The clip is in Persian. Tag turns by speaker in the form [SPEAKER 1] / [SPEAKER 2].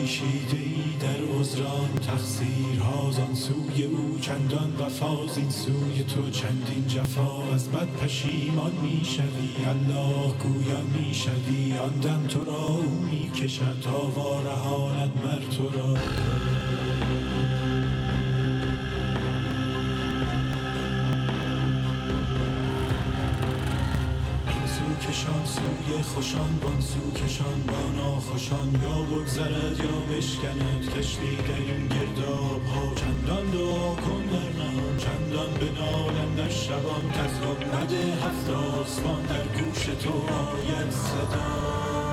[SPEAKER 1] اندیشیده ای در عذران تقصیرها زان سوی او چندان وفا زین سوی تو چندین جفا از بد پشیمان میشوی الله گویا میشوی آن دم تو را او میکشد تا وارهاند مر تو را کشان سوی خوشان وان سو کشان با ناخوشان یا بگذرد یا بشکند کشتی در این گرداب ها چندان دعا کن در نهان چندان بنالم در شبان کز گنبد هفت آسمان در گوش تو آید صدا